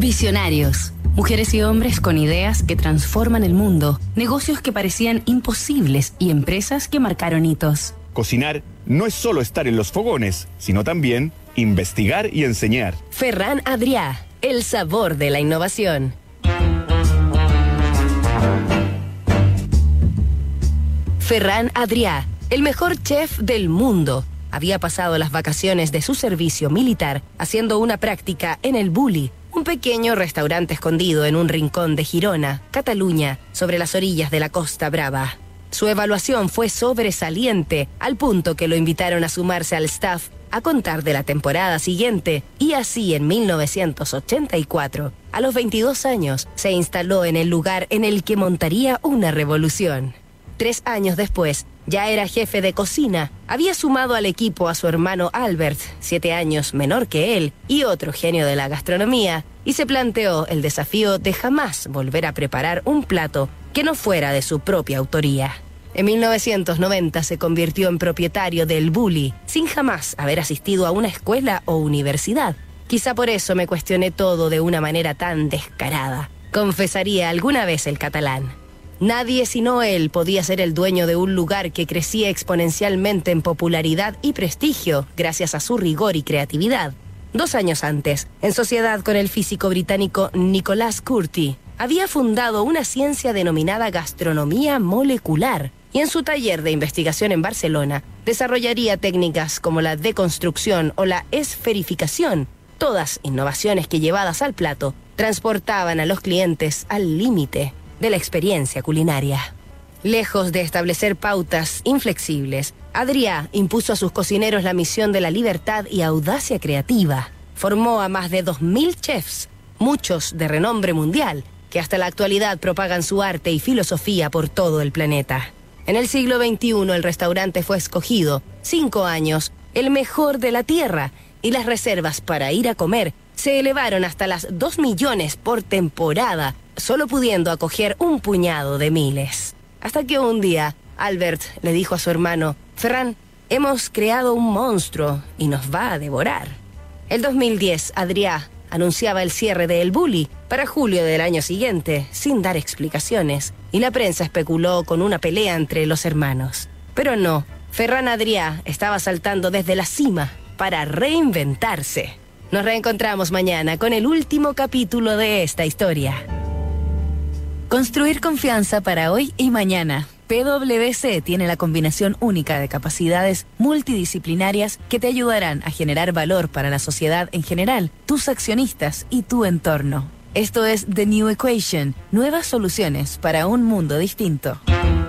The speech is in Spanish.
Visionarios. Mujeres y hombres con ideas que transforman el mundo, negocios que parecían imposibles y empresas que marcaron hitos. Cocinar no es solo estar en los fogones, sino también investigar y enseñar. Ferran Adrià, el sabor de la innovación. Ferran Adrià, el mejor chef del mundo, había pasado las vacaciones de su servicio militar haciendo una práctica en el Bulli, un pequeño restaurante escondido en un rincón de Girona, Cataluña, sobre las orillas de la Costa Brava. Su evaluación fue sobresaliente, al punto que lo invitaron a sumarse al staff a contar de la temporada siguiente, y así en 1984, a los 22 años, se instaló en el lugar en el que montaría una revolución. 3 años después, ya era jefe de cocina, había sumado al equipo a su hermano Albert, 7 años menor que él, y otro genio de la gastronomía, y se planteó el desafío de jamás volver a preparar un plato que no fuera de su propia autoría. En 1990 se convirtió en propietario del Bulli, sin jamás haber asistido a una escuela o universidad. Quizá por eso me cuestioné todo de una manera tan descarada, confesaría alguna vez el catalán. Nadie sino él podía ser el dueño de un lugar que crecía exponencialmente en popularidad y prestigio gracias a su rigor y creatividad. 2 años antes, en sociedad con el físico británico Nicholas Curti, había fundado una ciencia denominada gastronomía molecular, y en su taller de investigación en Barcelona desarrollaría técnicas como la deconstrucción o la esferificación, todas innovaciones que, llevadas al plato, transportaban a los clientes al límite de la experiencia culinaria. Lejos de establecer pautas inflexibles, Adrià impuso a sus cocineros la misión de la libertad y audacia creativa. Formó a más de 2000 chefs, muchos de renombre mundial, que hasta la actualidad propagan su arte y filosofía por todo el planeta. En el siglo XXI el restaurante fue escogido, 5 años, el mejor de la tierra, y las reservas para ir a comer se elevaron hasta las 2 millones por temporada, solo pudiendo acoger un puñado de miles. Hasta que un día, Albert le dijo a su hermano: Ferran, hemos creado un monstruo y nos va a devorar. El 2010, Adrià anunciaba el cierre de El Bulli para julio del año siguiente, sin dar explicaciones, y la prensa especuló con una pelea entre los hermanos. Pero no, Ferran Adrià estaba saltando desde la cima para reinventarse. Nos reencontramos mañana con el último capítulo de esta historia. Construir confianza para hoy y mañana. PwC tiene la combinación única de capacidades multidisciplinarias que te ayudarán a generar valor para la sociedad en general, tus accionistas y tu entorno. Esto es The New Equation, nuevas soluciones para un mundo distinto.